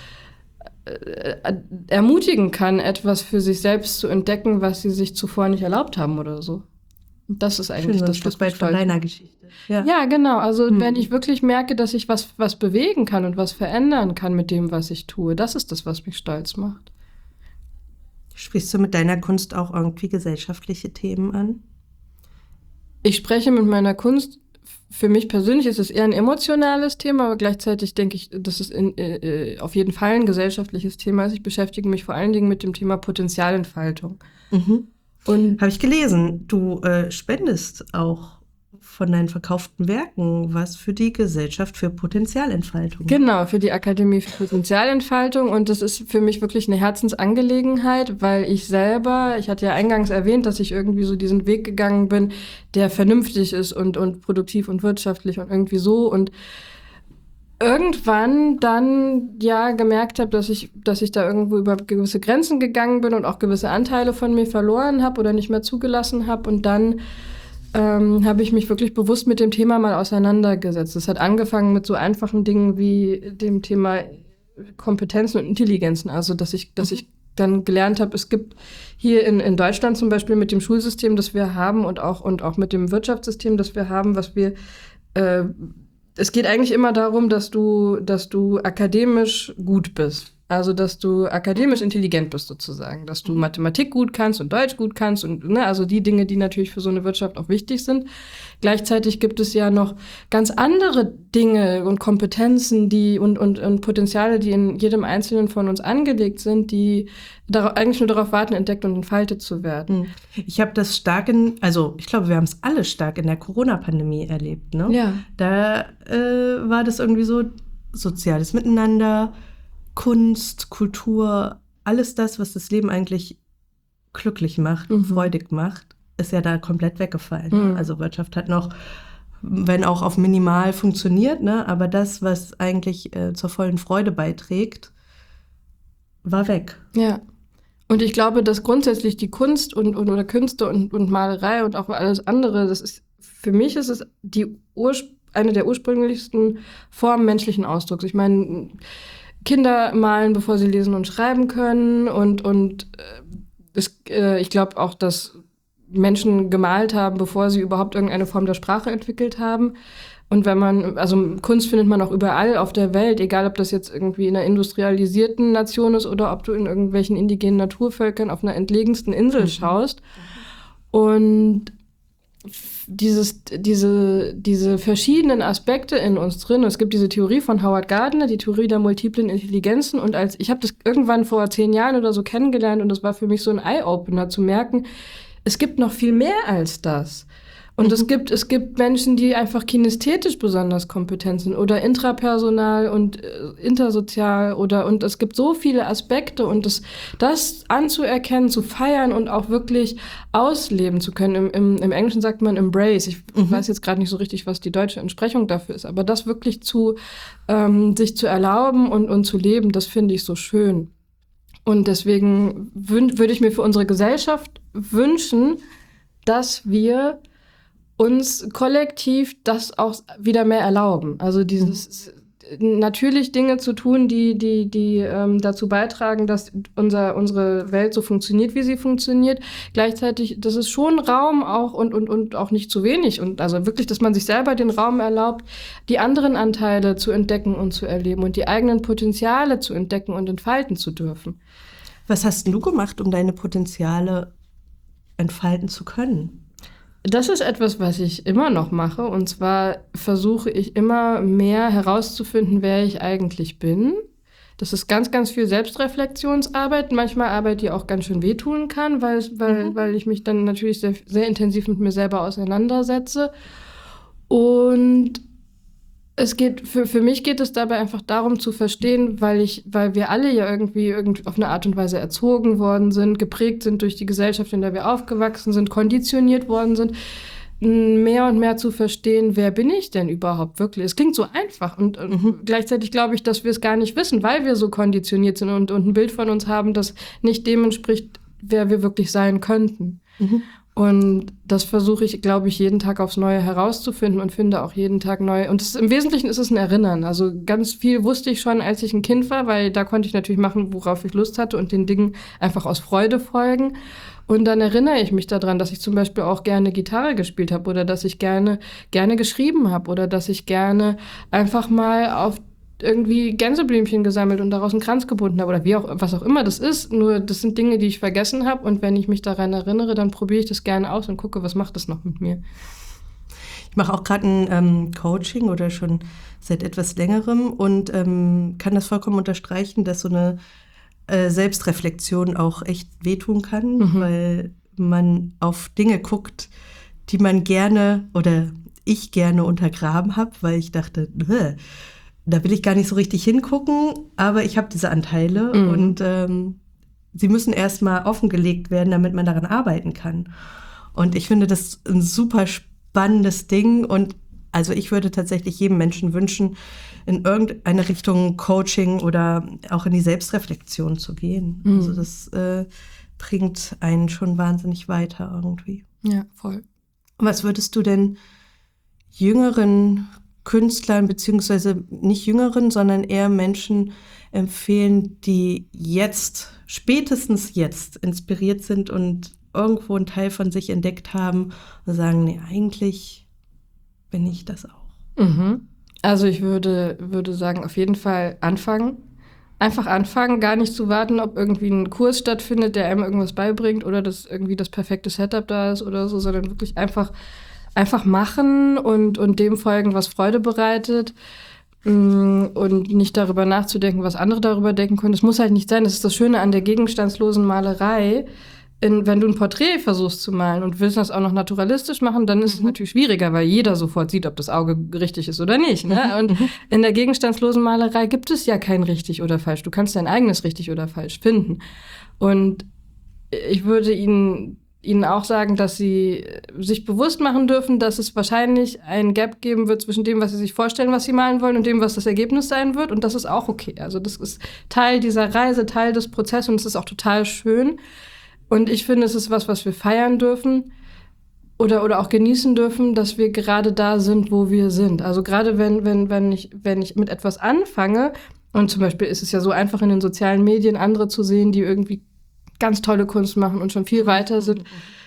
ermutigen kann, etwas für sich selbst zu entdecken, was sie sich zuvor nicht erlaubt haben oder so. Und das ist eigentlich das das, was Stück weit von deiner Geschichte. Ja, genau. Also wenn ich wirklich merke, dass ich was bewegen kann und was verändern kann mit dem, was ich tue, das ist das, was mich stolz macht. Sprichst du mit deiner Kunst auch irgendwie gesellschaftliche Themen an? Ich spreche mit meiner Kunst. Für mich persönlich ist es eher ein emotionales Thema, aber gleichzeitig denke ich, dass es auf jeden Fall ein gesellschaftliches Thema ist. Ich beschäftige mich vor allen Dingen mit dem Thema Potenzialentfaltung. Und habe ich gelesen, du spendest auch von deinen verkauften Werken was für die Gesellschaft für Potenzialentfaltung. Genau, für die Akademie für Potenzialentfaltung. Und das ist für mich wirklich eine Herzensangelegenheit, weil ich hatte ja eingangs erwähnt, dass ich irgendwie so diesen Weg gegangen bin, der vernünftig ist und produktiv und wirtschaftlich und irgendwie so. Und irgendwann dann ja gemerkt habe, dass ich da irgendwo über gewisse Grenzen gegangen bin und auch gewisse Anteile von mir verloren habe oder nicht mehr zugelassen habe. Und dann habe ich mich wirklich bewusst mit dem Thema mal auseinandergesetzt. Es hat angefangen mit so einfachen Dingen wie dem Thema Kompetenzen und Intelligenzen. Also, dass ich dann gelernt habe, es gibt hier in Deutschland zum Beispiel mit dem Schulsystem, das wir haben und auch mit dem Wirtschaftssystem, das wir haben, es geht eigentlich immer darum, dass du akademisch gut bist. Also, dass du akademisch intelligent bist sozusagen, dass du Mathematik gut kannst und Deutsch gut kannst und also die Dinge, die natürlich für so eine Wirtschaft auch wichtig sind. Gleichzeitig gibt es ja noch ganz andere Dinge und Kompetenzen, und Potenziale, die in jedem Einzelnen von uns angelegt sind, die eigentlich nur darauf warten, entdeckt und entfaltet zu werden. Ich habe das ich glaube, wir haben es alle stark in der Corona-Pandemie erlebt, ne? Ja. Da war das irgendwie so soziales Miteinander, Kunst, Kultur, alles das, was das Leben eigentlich glücklich macht, freudig macht, ist ja da komplett weggefallen. Also Wirtschaft hat noch, wenn auch auf minimal funktioniert, ne, aber das, was eigentlich zur vollen Freude beiträgt, war weg. Ja. Und ich glaube, dass grundsätzlich die Kunst oder Künste und Malerei und auch alles andere, für mich ist es eine der ursprünglichsten Formen menschlichen Ausdrucks. Ich meine, Kinder malen, bevor sie lesen und schreiben können ich glaube auch, dass Menschen gemalt haben, bevor sie überhaupt irgendeine Form der Sprache entwickelt haben. Und Kunst findet man auch überall auf der Welt, egal ob das jetzt irgendwie in einer industrialisierten Nation ist oder ob du in irgendwelchen indigenen Naturvölkern auf einer entlegensten Insel schaust. Und diese verschiedenen Aspekte in uns drin. Es gibt diese Theorie von Howard Gardner, die Theorie der multiplen Intelligenzen. Und ich habe das irgendwann vor 10 Jahren oder so kennengelernt und das war für mich so ein Eye-Opener zu merken, es gibt noch viel mehr als das. Und es gibt Menschen, die einfach kinästhetisch besonders kompetent sind oder intrapersonal und intersozial und es gibt so viele Aspekte und das anzuerkennen, zu feiern und auch wirklich ausleben zu können. Im Englischen sagt man embrace. Ich weiß jetzt gerade nicht so richtig, was die deutsche Entsprechung dafür ist, aber das wirklich sich zu erlauben und zu leben, das finde ich so schön. Und deswegen würde ich mir für unsere Gesellschaft wünschen, dass wir uns kollektiv das auch wieder mehr erlauben. Also natürlich Dinge zu tun, die dazu beitragen, dass unsere Welt so funktioniert, wie sie funktioniert. Gleichzeitig, das ist schon Raum auch und auch nicht zu wenig. Und also wirklich, dass man sich selber den Raum erlaubt, die anderen Anteile zu entdecken und zu erleben und die eigenen Potenziale zu entdecken und entfalten zu dürfen. Was hast du gemacht, um deine Potenziale entfalten zu können? Das ist etwas, was ich immer noch mache. Und zwar versuche ich immer mehr herauszufinden, wer ich eigentlich bin. Das ist ganz, ganz viel Selbstreflexionsarbeit. Manchmal Arbeit, die auch ganz schön wehtun kann, weil ich mich dann natürlich sehr, sehr intensiv mit mir selber auseinandersetze. Und Für mich geht es dabei einfach darum zu verstehen, weil wir alle ja irgendwie auf eine Art und Weise erzogen worden sind, geprägt sind durch die Gesellschaft, in der wir aufgewachsen sind, konditioniert worden sind, mehr und mehr zu verstehen, wer bin ich denn überhaupt wirklich? Es klingt so einfach und gleichzeitig glaube ich, dass wir es gar nicht wissen, weil wir so konditioniert sind und ein Bild von uns haben, das nicht dem entspricht, wer wir wirklich sein könnten. Und das versuche ich, glaube ich, jeden Tag aufs Neue herauszufinden und finde auch jeden Tag neu. Und im Wesentlichen ist es ein Erinnern. Also ganz viel wusste ich schon, als ich ein Kind war, weil da konnte ich natürlich machen, worauf ich Lust hatte und den Dingen einfach aus Freude folgen. Und dann erinnere ich mich daran, dass ich zum Beispiel auch gerne Gitarre gespielt habe oder dass ich gerne geschrieben habe oder dass ich gerne einfach mal auf irgendwie Gänseblümchen gesammelt und daraus einen Kranz gebunden habe oder was auch immer das ist. Nur das sind Dinge, die ich vergessen habe und wenn ich mich daran erinnere, dann probiere ich das gerne aus und gucke, was macht das noch mit mir. Ich mache auch gerade ein Coaching oder schon seit etwas längerem und kann das vollkommen unterstreichen, dass so eine Selbstreflexion auch echt wehtun kann, weil man auf Dinge guckt, die man gerne oder ich gerne untergraben habe, weil ich dachte, da will ich gar nicht so richtig hingucken, aber ich habe diese Anteile und sie müssen erstmal offengelegt werden, damit man daran arbeiten kann. Und ich finde das ein super spannendes Ding und also ich würde tatsächlich jedem Menschen wünschen, in irgendeine Richtung Coaching oder auch in die Selbstreflexion zu gehen. Also das bringt einen schon wahnsinnig weiter irgendwie. Ja, voll. Was würdest du denn jüngeren Künstlern, beziehungsweise nicht jüngeren, sondern eher Menschen empfehlen, die spätestens jetzt inspiriert sind und irgendwo einen Teil von sich entdeckt haben und sagen, nee, eigentlich bin ich das auch. Also ich würde sagen, auf jeden Fall anfangen. Einfach anfangen, gar nicht zu warten, ob irgendwie ein Kurs stattfindet, der einem irgendwas beibringt oder dass irgendwie das perfekte Setup da ist oder so, sondern wirklich einfach machen und dem folgen, was Freude bereitet und nicht darüber nachzudenken, was andere darüber denken können. Es muss halt nicht sein, das ist das Schöne an der gegenstandslosen Malerei. Wenn du ein Porträt versuchst zu malen und willst das auch noch naturalistisch machen, dann ist es natürlich schwieriger, weil jeder sofort sieht, ob das Auge richtig ist oder nicht. Ne? Und in der gegenstandslosen Malerei gibt es ja kein richtig oder falsch. Du kannst dein eigenes richtig oder falsch finden. Und ich würde Ihnen auch sagen, dass sie sich bewusst machen dürfen, dass es wahrscheinlich einen Gap geben wird zwischen dem, was sie sich vorstellen, was sie malen wollen und dem, was das Ergebnis sein wird. Und das ist auch okay. Also das ist Teil dieser Reise, Teil des Prozesses und es ist auch total schön. Und ich finde, es ist was wir feiern dürfen oder auch genießen dürfen, dass wir gerade da sind, wo wir sind. Also gerade wenn ich mit etwas anfange, und zum Beispiel ist es ja so einfach in den sozialen Medien, andere zu sehen, die irgendwie ganz tolle Kunst machen und schon viel weiter sind,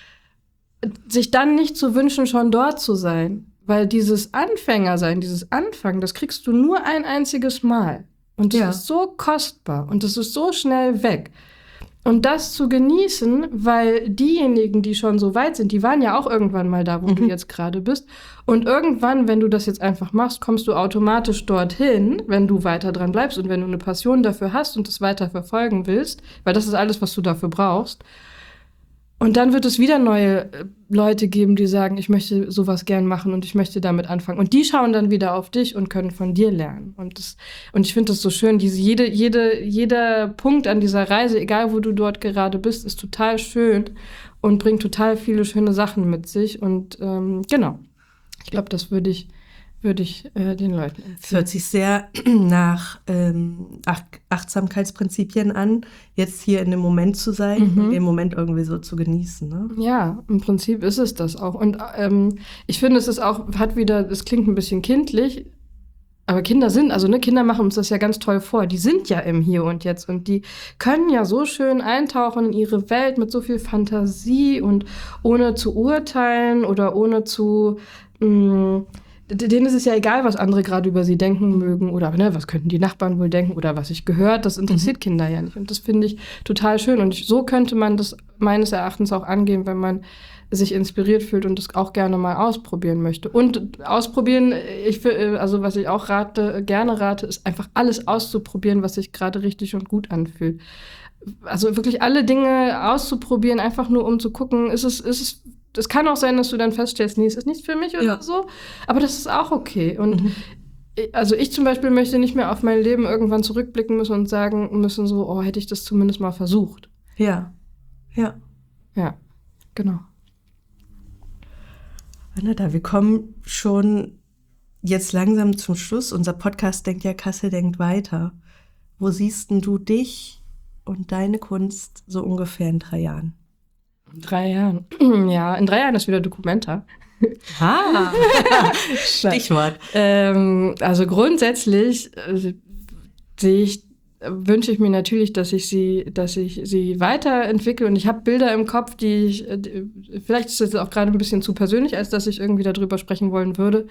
sich dann nicht zu wünschen, schon dort zu sein. Weil dieses Anfängersein, dieses Anfangen, das kriegst du nur ein einziges Mal. Und das ist so kostbar und das ist so schnell weg. Und das zu genießen, weil diejenigen, die schon so weit sind, die waren ja auch irgendwann mal da, wo du jetzt gerade bist. Und irgendwann, wenn du das jetzt einfach machst, kommst du automatisch dorthin, wenn du weiter dran bleibst und wenn du eine Passion dafür hast und das weiter verfolgen willst, weil das ist alles, was du dafür brauchst. Und dann wird es wieder neue Leute geben, die sagen, ich möchte sowas gern machen und ich möchte damit anfangen. Und die schauen dann wieder auf dich und können von dir lernen. Und ich finde das so schön, jeder Punkt an dieser Reise, egal wo du dort gerade bist, ist total schön und bringt total viele schöne Sachen mit sich. Und genau, ich glaube, das würde ich den Leuten empfehlen. Es hört sich sehr nach Achtsamkeitsprinzipien an, jetzt hier in dem Moment zu sein und den Moment irgendwie so zu genießen. Ne? Ja, im Prinzip ist es das auch. Und ich finde, es ist auch, es klingt ein bisschen kindlich, aber Kinder machen uns das ja ganz toll vor. Die sind ja im Hier und Jetzt und die können ja so schön eintauchen in ihre Welt mit so viel Fantasie und ohne zu urteilen oder ohne zu denen ist es ja egal, was andere gerade über sie denken mögen oder was könnten die Nachbarn wohl denken oder was ich gehört, das interessiert Kinder ja nicht. Und das finde ich total schön. Und so könnte man das meines Erachtens auch angehen, wenn man sich inspiriert fühlt und das auch gerne mal ausprobieren möchte. Und ausprobieren, was ich auch gerne rate, ist einfach alles auszuprobieren, was sich gerade richtig und gut anfühlt. Also wirklich alle Dinge auszuprobieren, einfach nur um zu gucken, es kann auch sein, dass du dann feststellst, nee, es ist nicht für mich oder so, aber das ist auch okay. Und ich zum Beispiel möchte nicht mehr auf mein Leben irgendwann zurückblicken müssen und sagen müssen so, oh, hätte ich das zumindest mal versucht. Ja. Ja, genau. Anata, wir kommen schon jetzt langsam zum Schluss. Unser Podcast denkt ja, Kassel denkt weiter. Wo siehst denn du dich und deine Kunst so ungefähr in 3 Jahren? In 3 Jahren. Ja, in 3 Jahren ist wieder Documenta. Stichwort. Also grundsätzlich wünsche ich mir natürlich, dass ich sie weiterentwickle. Und ich habe Bilder im Kopf, vielleicht ist das auch gerade ein bisschen zu persönlich, als dass ich irgendwie darüber sprechen wollen würde.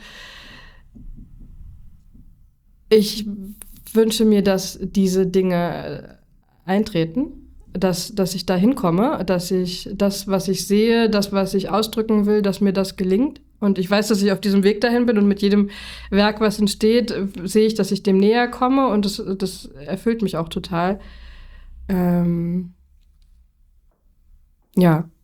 Ich wünsche mir, dass diese Dinge eintreten, dass ich da hinkomme, dass ich das, was ich sehe, das, was ich ausdrücken will, dass mir das gelingt. Und ich weiß, dass ich auf diesem Weg dahin bin und mit jedem Werk, was entsteht, sehe ich, dass ich dem näher komme und das erfüllt mich auch total. Ja.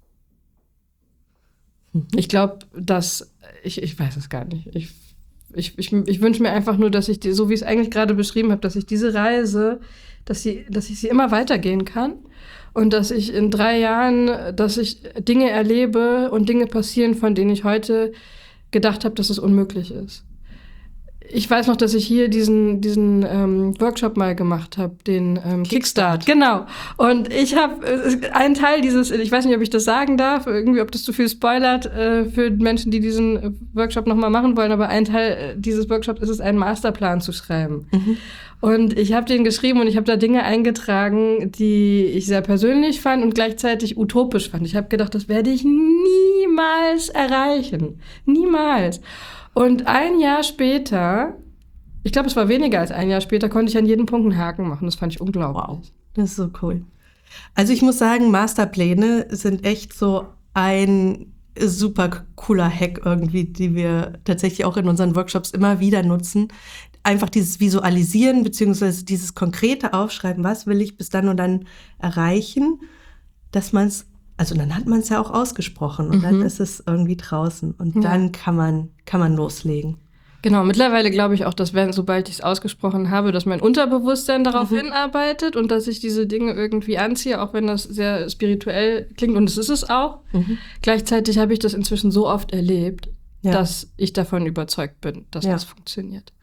Ich glaube, dass ich weiß es gar nicht. Ich wünsche mir einfach nur, dass ich so wie ich es eigentlich gerade beschrieben habe, dass ich diese Reise, dass ich sie immer weitergehen kann und dass ich in 3 Jahren, dass ich Dinge erlebe und Dinge passieren, von denen ich heute gedacht habe, dass es unmöglich ist. Ich weiß noch, dass ich hier diesen Workshop mal gemacht habe, den Kickstart. Genau. Und ich habe einen Teil dieses, ich weiß nicht, ob ich das sagen darf, irgendwie, ob das zu viel spoilert für Menschen, die diesen Workshop nochmal machen wollen, aber ein Teil dieses Workshops ist es, einen Masterplan zu schreiben. Mhm. Und ich habe den geschrieben und ich habe da Dinge eingetragen, die ich sehr persönlich fand und gleichzeitig utopisch fand. Ich habe gedacht, das werde ich niemals erreichen. Niemals. Und 1 Jahr später, ich glaube, es war weniger als 1 Jahr später, konnte ich an jedem Punkt einen Haken machen. Das fand ich unglaublich. Wow, das ist so cool. Also ich muss sagen, Masterpläne sind echt so ein super cooler Hack irgendwie, die wir tatsächlich auch in unseren Workshops immer wieder nutzen. Einfach dieses Visualisieren beziehungsweise dieses konkrete Aufschreiben, was will ich bis dann und dann erreichen, dass man es, also dann hat man es ja auch ausgesprochen und dann ist es irgendwie draußen und dann kann man loslegen. Genau, mittlerweile glaube ich auch, dass sobald ich es ausgesprochen habe, dass mein Unterbewusstsein darauf hinarbeitet und dass ich diese Dinge irgendwie anziehe, auch wenn das sehr spirituell klingt und es ist es auch. Gleichzeitig habe ich das inzwischen so oft erlebt, dass ich davon überzeugt bin, dass das funktioniert.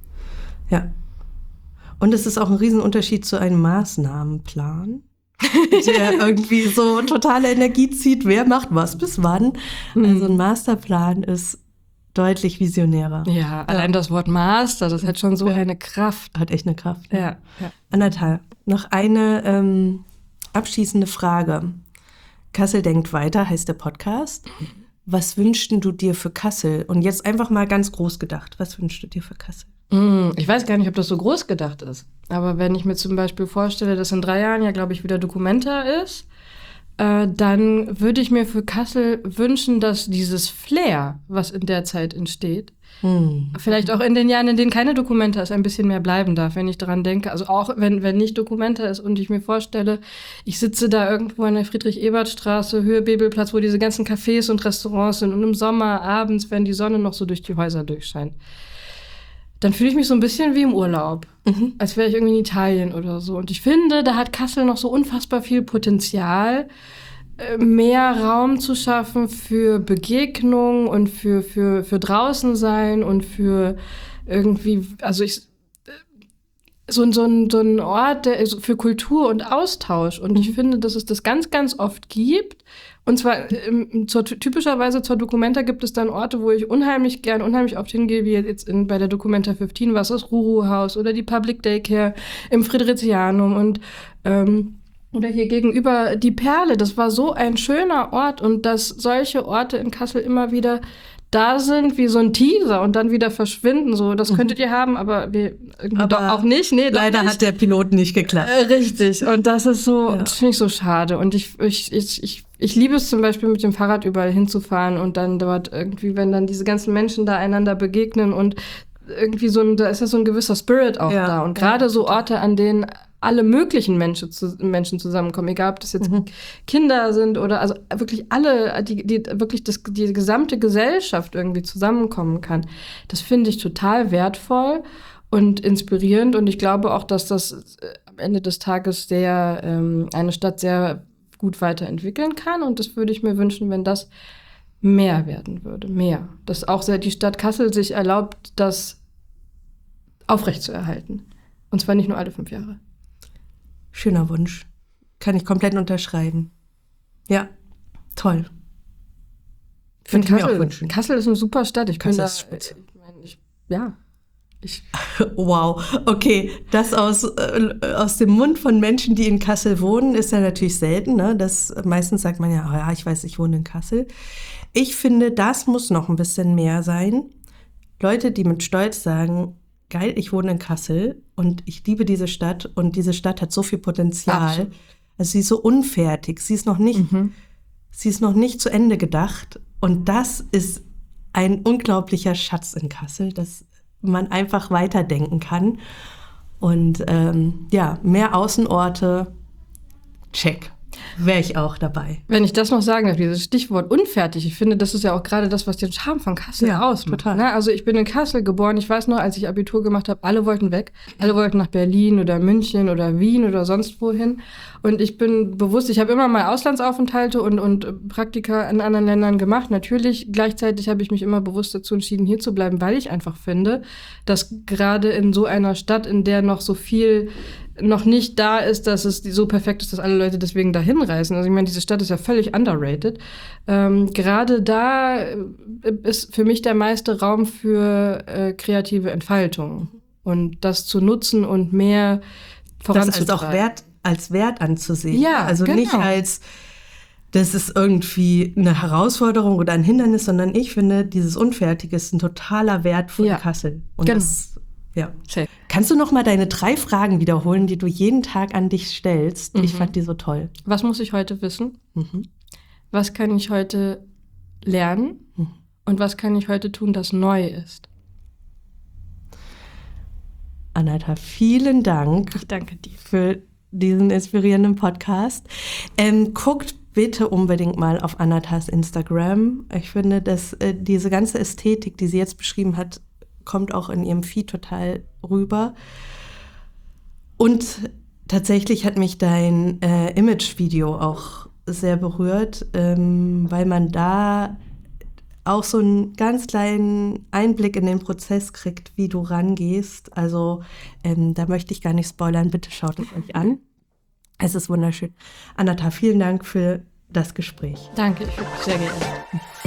Ja. Und es ist auch ein Riesenunterschied zu einem Maßnahmenplan, der irgendwie so totale Energie zieht. Wer macht was bis wann? Also ein Masterplan ist deutlich visionärer. Ja, allein das Wort Master, das hat schon so eine Kraft. Hat echt eine Kraft. Ja. Anata, noch eine abschließende Frage. Kassel denkt weiter heißt der Podcast. Was wünschst du dir für Kassel? Und jetzt einfach mal ganz groß gedacht. Was wünschst du dir für Kassel? Ich weiß gar nicht, ob das so groß gedacht ist. Aber wenn ich mir zum Beispiel vorstelle, dass in 3 Jahren ja, glaube ich, wieder Documenta ist, dann würde ich mir für Kassel wünschen, dass dieses Flair, was in der Zeit entsteht, vielleicht auch in den Jahren, in denen keine Documenta ist, ein bisschen mehr bleiben darf, wenn ich daran denke. Also auch wenn nicht Documenta ist und ich mir vorstelle, ich sitze da irgendwo in der Friedrich-Ebert-Straße, Höhe Bebelplatz, wo diese ganzen Cafés und Restaurants sind und im Sommer abends, wenn die Sonne noch so durch die Häuser durchscheint, dann fühle ich mich so ein bisschen wie im Urlaub, als wäre ich irgendwie in Italien oder so. Und ich finde, da hat Kassel noch so unfassbar viel Potenzial, mehr Raum zu schaffen für Begegnung und für draußen sein und für irgendwie, also so ein Ort für Kultur und Austausch. Und ich finde, dass es das ganz, ganz oft gibt. Und zwar typischerweise zur Documenta gibt es dann Orte, wo ich unheimlich oft hingehe, wie jetzt bei der Documenta 15, was das Ruru-Haus oder die Public Daycare im Fridericianum und oder hier gegenüber die Perle. Das war so ein schöner Ort und dass solche Orte in Kassel immer wieder da sind wie so ein Teaser und dann wieder verschwinden. So, das könntet ihr haben, aber doch auch nicht. Nee, leider nicht. Hat der Pilot nicht geklappt. Richtig. Und das ist so, das finde ich so schade. Und ich liebe es zum Beispiel, mit dem Fahrrad überall hinzufahren und dann dort irgendwie, wenn dann diese ganzen Menschen da einander begegnen und irgendwie da ist ja so ein gewisser Spirit auch da. Und gerade so Orte, an denen alle möglichen Menschen zusammenkommen, egal ob das jetzt Kinder sind oder also wirklich alle, die gesamte Gesellschaft irgendwie zusammenkommen kann. Das finde ich total wertvoll und inspirierend und ich glaube auch, dass das am Ende des Tages eine Stadt sehr gut weiterentwickeln kann und das würde ich mir wünschen, wenn das mehr werden würde, mehr. Dass auch die Stadt Kassel sich erlaubt, das aufrechtzuerhalten. Und zwar nicht nur alle 5 Jahre. Schöner Wunsch. Kann ich komplett unterschreiben. Ja, toll. Würde ich mir auch wünschen. Kassel ist eine super Stadt. Wow, okay, das aus dem Mund von Menschen, die in Kassel wohnen, ist ja natürlich selten. Ne? Meistens sagt man ja, oh ja, ich weiß, ich wohne in Kassel. Ich finde, das muss noch ein bisschen mehr sein. Leute, die mit Stolz sagen, geil, ich wohne in Kassel und ich liebe diese Stadt und diese Stadt hat so viel Potenzial. Absolut. Also sie ist so unfertig, sie ist noch nicht zu Ende gedacht und das ist ein unglaublicher Schatz in Kassel, dass man einfach weiterdenken kann und mehr Außenorte, check. Wäre ich auch dabei. Wenn ich das noch sagen darf, dieses Stichwort unfertig, ich finde, das ist ja auch gerade das, was den Charme von Kassel ausmacht. Total. Ne? Also ich bin in Kassel geboren, ich weiß noch, als ich Abitur gemacht habe, alle wollten weg. Alle wollten nach Berlin oder München oder Wien oder sonst wohin. Und ich bin bewusst, ich habe immer mal Auslandsaufenthalte und Praktika in anderen Ländern gemacht. Natürlich, gleichzeitig habe ich mich immer bewusst dazu entschieden, hier zu bleiben, weil ich einfach finde, dass gerade in so einer Stadt, in der noch so viel noch nicht da ist, dass es so perfekt ist, dass alle Leute deswegen dahin reisen. Also ich meine, diese Stadt ist ja völlig underrated. Gerade da ist für mich der meiste Raum für kreative Entfaltung. Und das zu nutzen und mehr voranzutreiben. Das als Wert anzusehen. Ja, also genau. Nicht als, das ist irgendwie eine Herausforderung oder ein Hindernis, sondern ich finde, dieses Unfertige ist ein totaler Wert von Kassel. Und genau. Kannst du noch mal deine 3 Fragen wiederholen, die du jeden Tag an dich stellst? Ich fand die so toll. Was muss ich heute wissen? Was kann ich heute lernen? Und was kann ich heute tun, das neu ist? Anata, vielen Dank. Ich danke dir. Für diesen inspirierenden Podcast. Guckt bitte unbedingt mal auf Anatas Instagram. Ich finde, dass diese ganze Ästhetik, die sie jetzt beschrieben hat, kommt auch in ihrem Feed total rüber. Und tatsächlich hat mich dein Image-Video auch sehr berührt, weil man da auch so einen ganz kleinen Einblick in den Prozess kriegt, wie du rangehst. Also da möchte ich gar nicht spoilern, bitte schaut es euch an. Es ist wunderschön. Anata, vielen Dank für das Gespräch. Danke, ich habe mich sehr geehrt.